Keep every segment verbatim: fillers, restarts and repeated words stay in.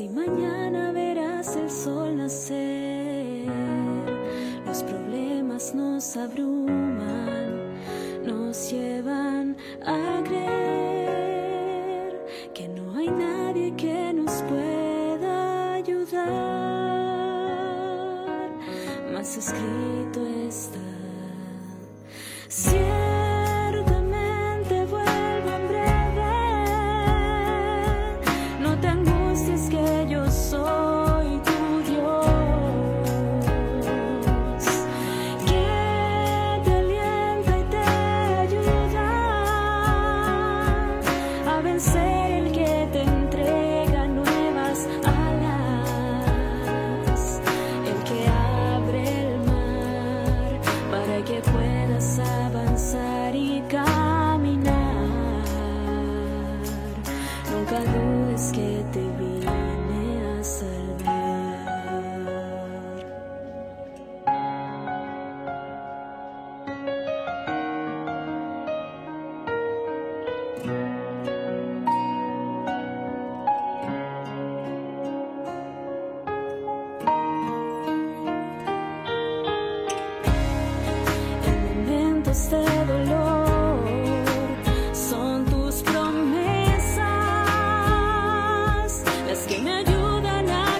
Si mañana verás el sol nacer, los problemas nos abruman, nos llevan a creer que no hay nadie que nos pueda ayudar, mas escrito está. Ciertamente vuelvo en breve, no te angusties que yo soy tu Dios, que te alienta y te ayuda a vencer el que te entrega nuevas alas, el que abre el mar para que puedas avanzar y caminar. Nunca dudes que te vine a salvar. En momentos de dolor son tus promesas las que me ayudan a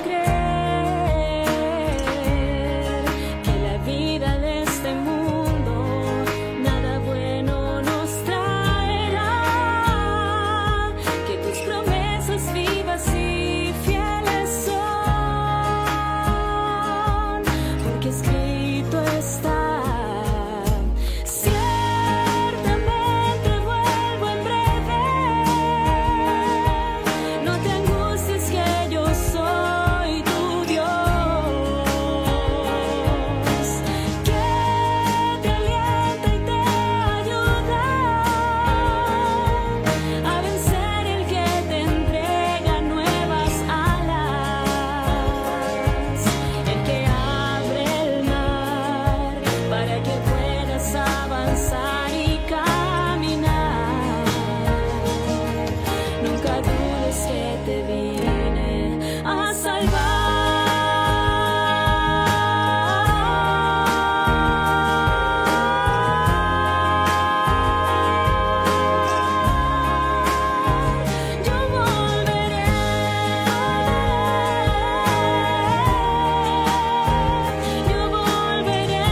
creer que la vida de este mundo nada bueno nos traerá, que tus promesas vivas y fieles son, porque escrito está. Ciertamente vuelvo en breve, no te angusties que yo soy tu Dios, que te alienta y te ayuda a vencer el que te entrega nuevas alas, el que abre el mar para que puedas avanzar y caminar. Nunca dudes que te vine a salvar. Yo volveré, yo volveré.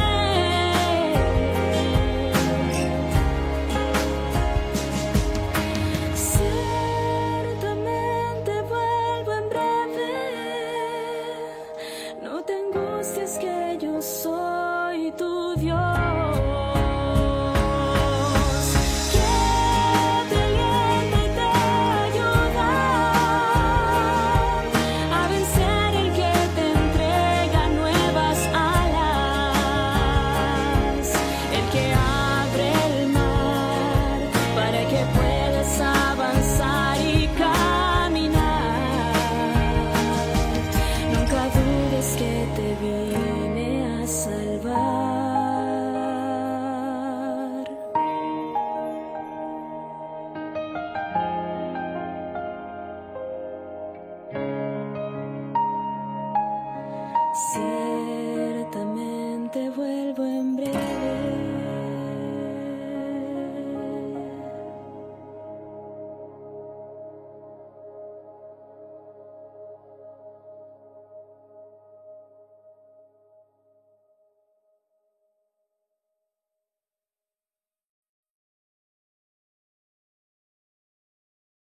Ciertamente vuelvo en breve, no te angusties que yo soy tu Dios, que te alienta y te ayuda a vencer el que te entrega nuevas alas, el que abre el mar para que puedas avanzar y caminar. Nunca dudes que te vine a salvar. Sí.